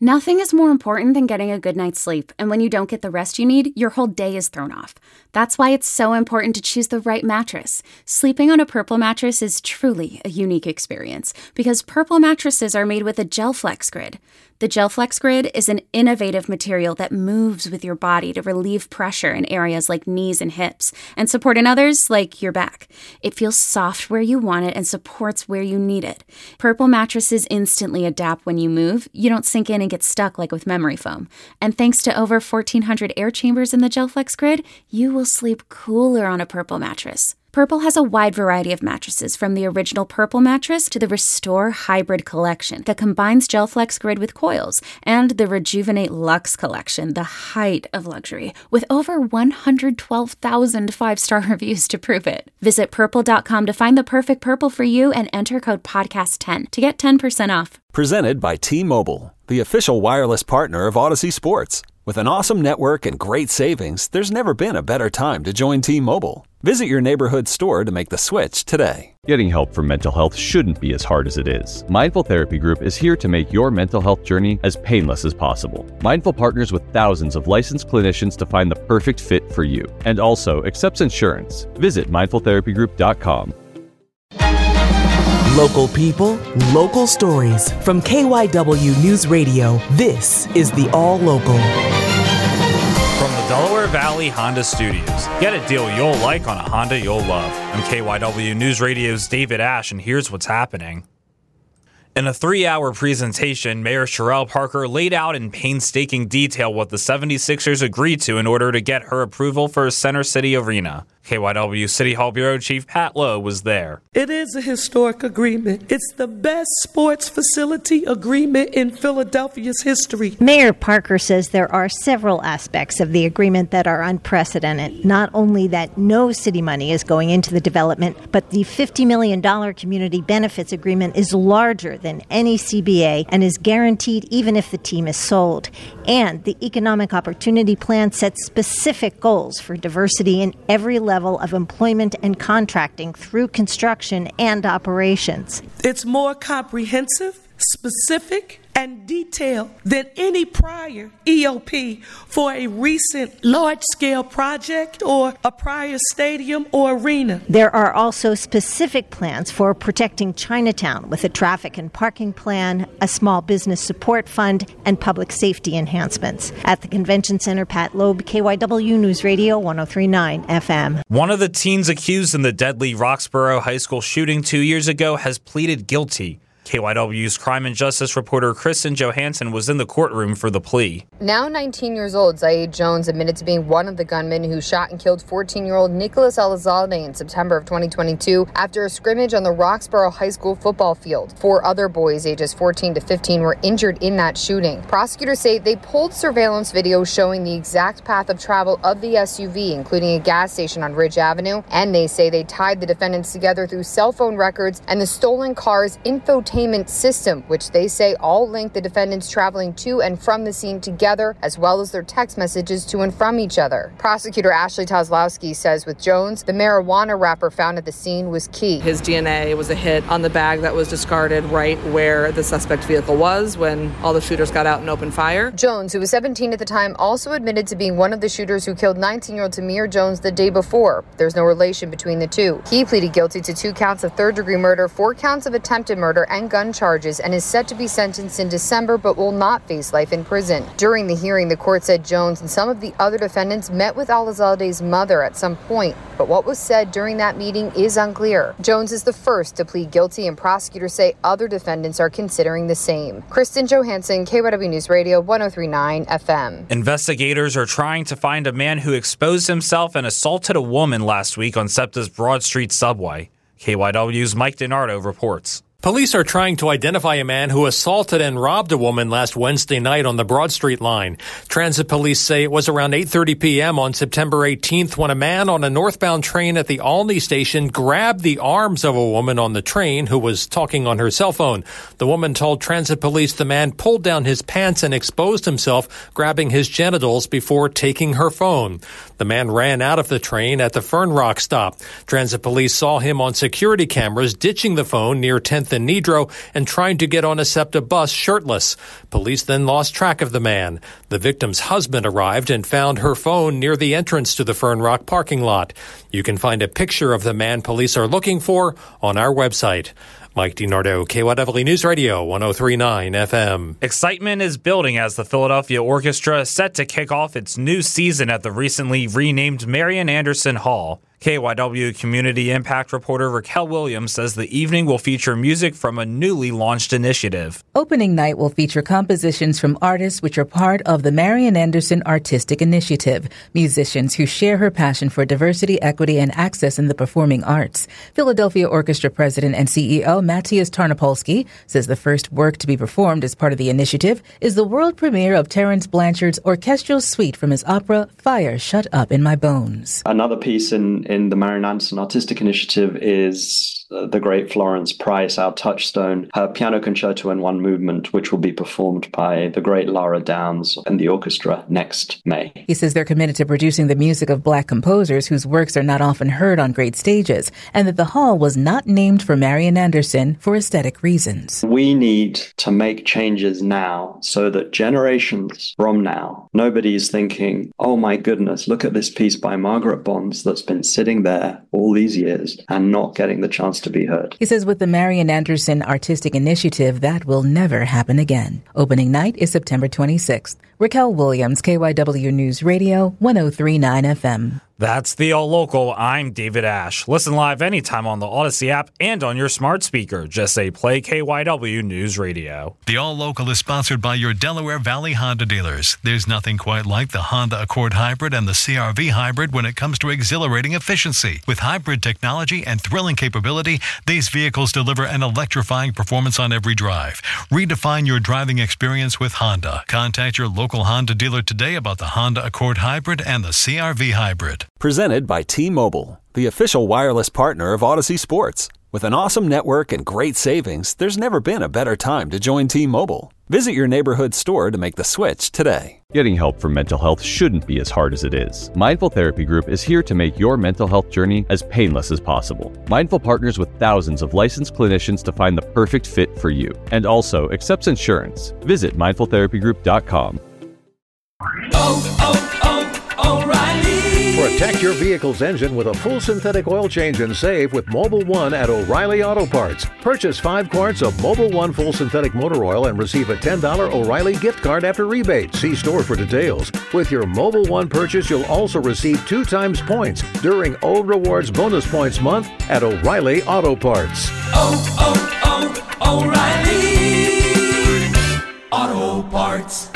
Nothing is more important than getting a good night's sleep, and when you don't get the rest you need, your whole day is thrown off. That's why it's so important to choose the right mattress. Sleeping on a Purple mattress is truly a unique experience, because Purple mattresses are made with a GelFlex Grid. The GelFlex Grid is an innovative material that moves with your body to relieve pressure in areas like knees and hips, and support in others like your back. It feels soft where you want it and supports where you need it. Purple mattresses instantly adapt when you move. You don't sink in and get stuck like with memory foam. And thanks to over 1,400 air chambers in the GelFlex Grid, you will sleep cooler on a Purple mattress. Purple has a wide variety of mattresses, from the original Purple mattress to the Restore Hybrid collection that combines GelFlex Grid with coils, and the Rejuvenate Luxe collection, the height of luxury, with over 112,000 five-star reviews to prove it. Visit purple.com to find the perfect Purple for you and enter code podcast10 to get 10% off. Presented by T-Mobile, the official wireless partner of Odyssey Sports. With an awesome network and great savings, there's never been a better time to join T-Mobile. Visit your neighborhood store to make the switch today. Getting help for mental health shouldn't be as hard as it is. Mindful Therapy Group is here to make your mental health journey as painless as possible. Mindful partners with thousands of licensed clinicians to find the perfect fit for you, and also accepts insurance. Visit mindfultherapygroup.com. Local people, local stories. From KYW News Radio, this is the All Local. From the Delaware Valley Honda Studios, get a deal you'll like on a Honda you'll love. I'm KYW News Radio's David Ash, and here's what's happening. In a 3-hour presentation, Mayor Sherelle Parker laid out in painstaking detail what the 76ers agreed to in order to get her approval for a Center City arena. KYW City Hall Bureau Chief Pat Lowe was there. It is a historic agreement. It's the best sports facility agreement in Philadelphia's history. Mayor Parker says there are several aspects of the agreement that are unprecedented. Not only that no city money is going into the development, but the $50 million community benefits agreement is larger than any CBA and is guaranteed even if the team is sold. And the Economic Opportunity Plan sets specific goals for diversity in every level of employment and contracting through construction and operations. It's more comprehensive, specific, and detailed than any prior EOP for a recent large-scale project or a prior stadium or arena. There are also specific plans for protecting Chinatown with a traffic and parking plan, a small business support fund, and public safety enhancements. At the Convention Center, Pat Loeb, KYW News Radio 103.9 FM. One of the teens accused in the deadly Roxborough High School shooting 2 years ago has pleaded guilty. KYW's crime and justice reporter Kristen Johansson was in the courtroom for the plea. Now 19 years old, Zaid Jones admitted to being one of the gunmen who shot and killed 14-year-old Nicholas Elizalde in September of 2022 after a scrimmage on the Roxborough High School football field. 4 other boys ages 14 to 15 were injured in that shooting. Prosecutors say they pulled surveillance video showing the exact path of travel of the SUV, including a gas station on Ridge Avenue, and they say they tied the defendants together through cell phone records and the stolen car's infotainment system, which they say all link the defendants traveling to and from the scene together, as well as their text messages to and from each other. Prosecutor Ashley Kozlowski says with Jones, the marijuana wrapper found at the scene was key. His DNA was a hit on the bag that was discarded right where the suspect vehicle was when all the shooters got out and opened fire. Jones, who was 17 at the time, also admitted to being one of the shooters who killed 19-year-old Tamir Jones the day before. There's no relation between the two. He pleaded guilty to 2 counts of third-degree murder, 4 counts of attempted murder, and gun charges, and is set to be sentenced in December but will not face life in prison. During the hearing, the court said Jones and some of the other defendants met with Elizalde's mother at some point, but what was said during that meeting is unclear. Jones is the first to plead guilty, and prosecutors say other defendants are considering the same. Kristen Johansson, KYW News Radio 103.9 FM. Investigators are trying to find a man who exposed himself and assaulted a woman last week on SEPTA's Broad Street subway. KYW's Mike DiNardo reports. Police are trying to identify a man who assaulted and robbed a woman last Wednesday night on the Broad Street line. Transit police say it was around 8:30 p.m. on September 18th when a man on a northbound train at the Olney station grabbed the arms of a woman on the train who was talking on her cell phone. The woman told transit police the man pulled down his pants and exposed himself, grabbing his genitals before taking her phone. The man ran out of the train at the Fern Rock stop. Transit police saw him on security cameras ditching the phone near 10th 8th and Nedrow and trying to get on a SEPTA bus shirtless. Police then lost track of the man. The victim's husband arrived and found her phone near the entrance to the Fern Rock parking lot. You can find a picture of the man police are looking for on our website. Mike DiNardo, KYW News Radio, 103.9 FM. Excitement is building as the Philadelphia Orchestra is set to kick off its new season at the recently renamed Marian Anderson Hall. KYW Community Impact reporter Raquel Williams says the evening will feature music from a newly launched initiative. Opening night will feature compositions from artists which are part of the Marian Anderson Artistic Initiative, musicians who share her passion for diversity, equity, and access in the performing arts. Philadelphia Orchestra President and CEO Matthias Tarnopolsky says the first work to be performed as part of the initiative is the world premiere of Terence Blanchard's orchestral suite from his opera Fire Shut Up in My Bones. Another piece in the Marian Anderson Artistic Initiative is the great Florence Price, our touchstone, her piano concerto in one movement, which will be performed by the great Lara Downs and the orchestra next May. He says they're committed to producing the music of Black composers whose works are not often heard on great stages, and that the hall was not named for Marian Anderson for aesthetic reasons. We need to make changes now so that generations from now, nobody's thinking, oh my goodness, look at this piece by Margaret Bonds that's been sitting there all these years and not getting the chance to be heard. He says with the Marian Anderson Artistic Initiative, that will never happen again. Opening night is September 26th. Raquel Williams, KYW News Radio, 103.9 FM. That's the All Local. I'm David Ash. Listen live anytime on the Odyssey app and on your smart speaker. Just say play KYW News Radio. The All Local is sponsored by your Delaware Valley Honda dealers. There's nothing quite like the Honda Accord Hybrid and the CR-V Hybrid when it comes to exhilarating efficiency. With hybrid technology and thrilling capability, these vehicles deliver an electrifying performance on every drive. Redefine your driving experience with Honda. Contact your local Honda dealer today about the Honda Accord Hybrid and the CR-V Hybrid. Presented by T-Mobile, the official wireless partner of Odyssey Sports. With an awesome network and great savings, there's never been a better time to join T-Mobile. Visit your neighborhood store to make the switch today. Getting help for mental health shouldn't be as hard as it is. Mindful Therapy Group is here to make your mental health journey as painless as possible. Mindful partners with thousands of licensed clinicians to find the perfect fit for you, and also accepts insurance. Visit mindfultherapygroup.com. O'Reilly. Protect your vehicle's engine with a full synthetic oil change and save with Mobil 1 at O'Reilly Auto Parts. Purchase 5 quarts of Mobil 1 full synthetic motor oil and receive a $10 O'Reilly gift card after rebate. See store for details. With your Mobil 1 purchase, you'll also receive 2 times points during O Rewards Bonus Points Month at O'Reilly Auto Parts. O'Reilly Auto Parts.